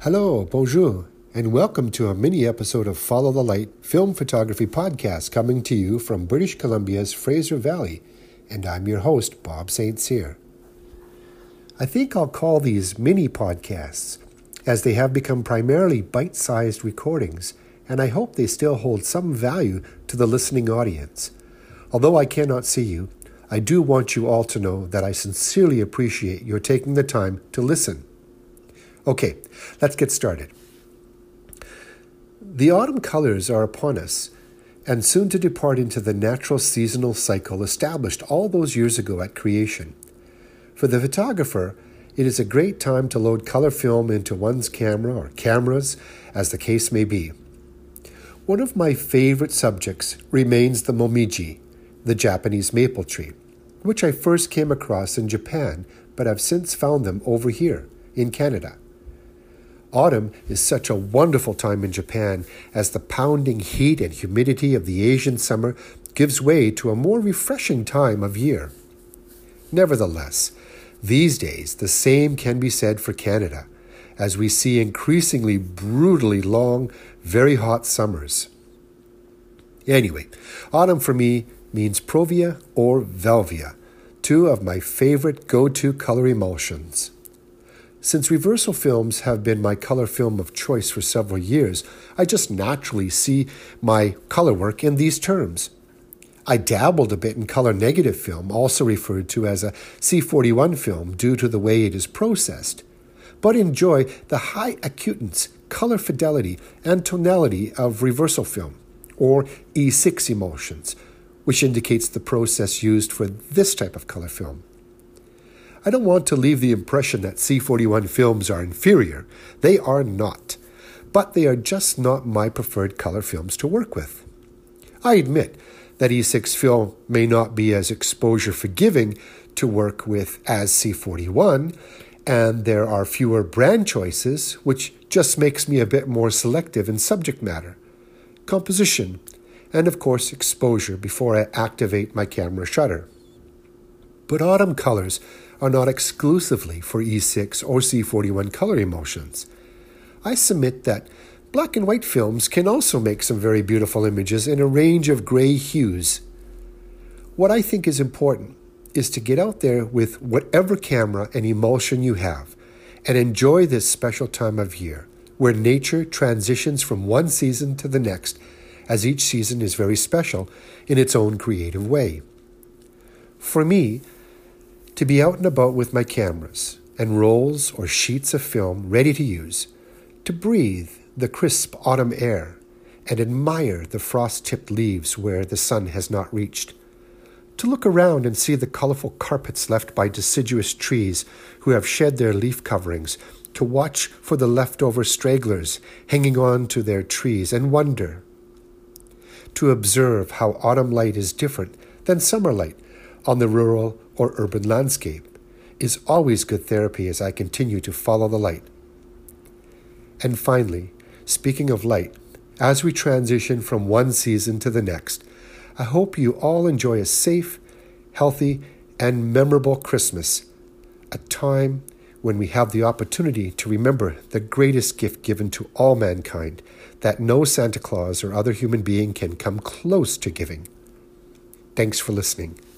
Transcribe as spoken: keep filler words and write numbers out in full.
Hello, bonjour, and welcome to a mini episode of Follow the Light Film Photography Podcast coming to you from British Columbia's Fraser Valley, and I'm your host, Bob Saint Cyr. I think I'll call these mini podcasts, as they have become primarily bite-sized recordings, and I hope they still hold some value to the listening audience. Although I cannot see you, I do want you all to know that I sincerely appreciate your taking the time to listen. Okay, let's get started. The autumn colors are upon us, and soon to depart into the natural seasonal cycle established all those years ago at creation. For the photographer, it is a great time to load color film into one's camera or cameras, as the case may be. One of my favorite subjects remains the momiji, the Japanese maple tree, which I first came across in Japan, but have since found them over here in Canada. Autumn is such a wonderful time in Japan as the pounding heat and humidity of the Asian summer gives way to a more refreshing time of year. Nevertheless, these days the same can be said for Canada, as we see increasingly brutally long, very hot summers. Anyway, autumn for me means Provia or Velvia, two of my favorite go-to color emulsions. Since reversal films have been my color film of choice for several years, I just naturally see my color work in these terms. I dabbled a bit in color negative film, also referred to as a C forty-one film due to the way it is processed, but enjoy the high acutance, color fidelity, and tonality of reversal film, or E six emulsions, which indicates the process used for this type of color film. I don't want to leave the impression that C forty-one films are inferior. They are not, but they are just not my preferred color films to work with. I admit that E six film may not be as exposure forgiving to work with as C forty-one, and there are fewer brand choices, which just makes me a bit more selective in subject matter, composition, and of course exposure before I activate my camera shutter. But autumn colors are not exclusively for E six or C forty-one color emulsions. I submit that black and white films can also make some very beautiful images in a range of gray hues. What I think is important is to get out there with whatever camera and emulsion you have and enjoy this special time of year where nature transitions from one season to the next, as each season is very special in its own creative way. For me, to be out and about with my cameras and rolls or sheets of film ready to use, to breathe the crisp autumn air and admire the frost-tipped leaves where the sun has not reached, to look around and see the colorful carpets left by deciduous trees who have shed their leaf coverings, to watch for the leftover stragglers hanging on to their trees and wonder, to observe how autumn light is different than summer light on the rural or urban landscape, is always good therapy as I continue to follow the light. And finally, speaking of light, as we transition from one season to the next, I hope you all enjoy a safe, healthy, and memorable Christmas, a time when we have the opportunity to remember the greatest gift given to all mankind that no Santa Claus or other human being can come close to giving. Thanks for listening.